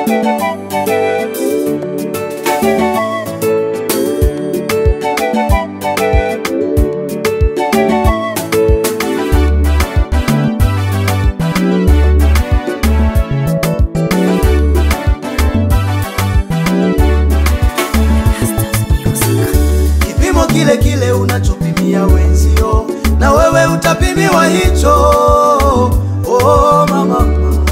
Kile kile unachopimia wenzio, na wewe utapimiwa hicho. Oh mama,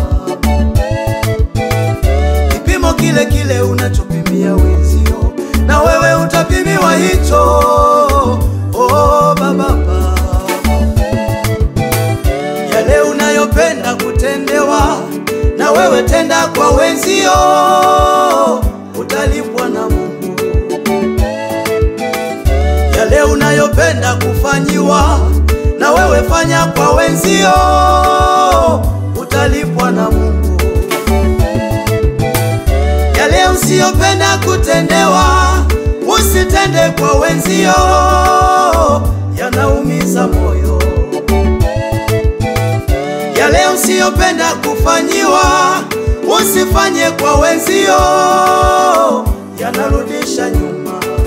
kipimo kile kile unachopimia wenzio, na wewe utapimiwa hicho. Oh baba, yale unayopenda kutendewa, na wewe tenda kwa wenzio, utalipwa na Mungu. Yale unayopenda kufanyiwa, na wewe fanya kwa wenzio, utalipwa na Mungu. Yale usiyopenda kutendewa, usitende kwa wenzio, yanaumiza moyo. Yale usiyopenda kufanyiwa, usifanye kwa wenzio, yanarudisha nyuma.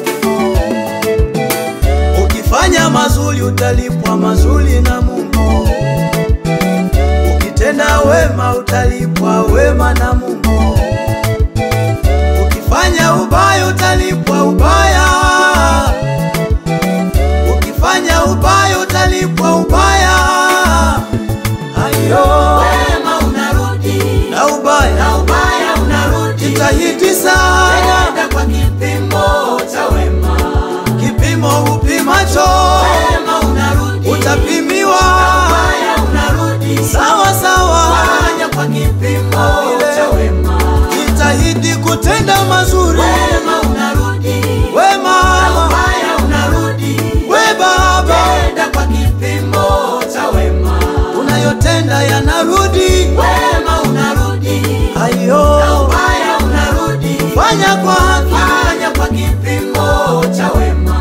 Ukifanya mazuri utalipwa mazuri na Mungu. Ukitenda wema utalipwa wema na Mungu. Ukifanya ubaya utalipwa ubaya. Ukifanya ubaya utalipwa ubaya. Hayo wema unarudi na ubaya unarudi. Jitahidi sana, nenda kwa kipimo cha wema. kipimo upimacho Wema unarudi, utapimiwa. ubaya unarudi. Sawa sawa, Fanya kwa kipimo cha wema. jitahidi kutenda mazuri. Wema unarudi, Wema, ubaya unarudi. we baba, Nenda kwa kipimo cha wema. unayotenda yanarudi. Wema unarudi, Hayo ubaya unarudi. fanya kwa haki. Fanya kwa kipimo cha wema.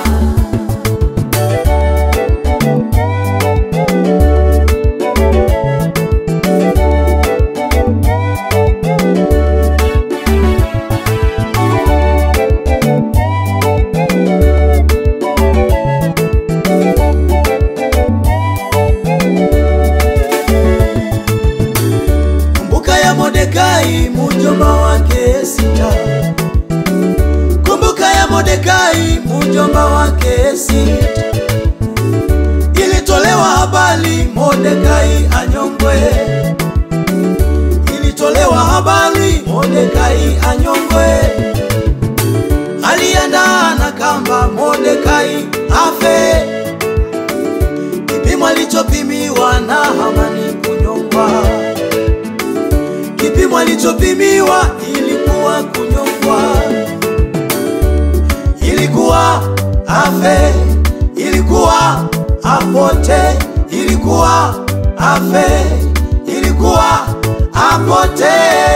Kumbuka ya Mordekai mjomba wake Esta. Kumbuka ya Mordekai mjomba wake Esta. Ilitolewa habari Mordekai anyongwe. Ilitolewa habari Mordekai anyongwe. Aliandaa na kamba Mordekai afe. Kipimo alichopimiwa na Hamani kunyongwa. Kipimo alichopimiwa ilikuwa kunyongwa. Ilikuwa afe, ilikuwa apote, ilikuwa afe, ilikuwa apote.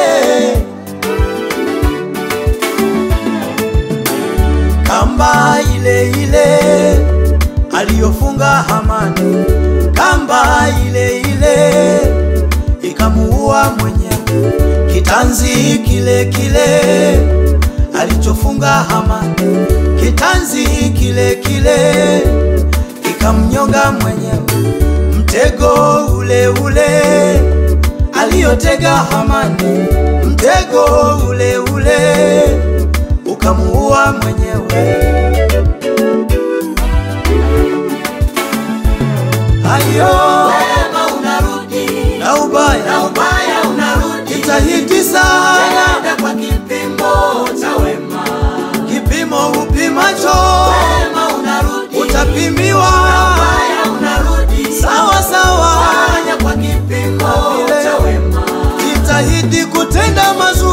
Kamba ile ile aliyofunga Hamani, kamba ile ile ikamuua mwenyewe. Kitanzi kile kile alichofunga Hamani, kitanzi kile kile ikamnyonga mwenyewe. Mtego ule ule aliyotega Hamani, mtego ule ule ukamuua mwenyewe. Hayo Wema unarudi, na ubaya unarudi. jitahidi sana, Nenda kwa kipimo cha wema. kipimo upimacho Wema unarudi, utapimiwa. ubaya unarudi. Sawa sawa, Fanya kwa kipimo cha wema. jitahidi kutenda mazuri.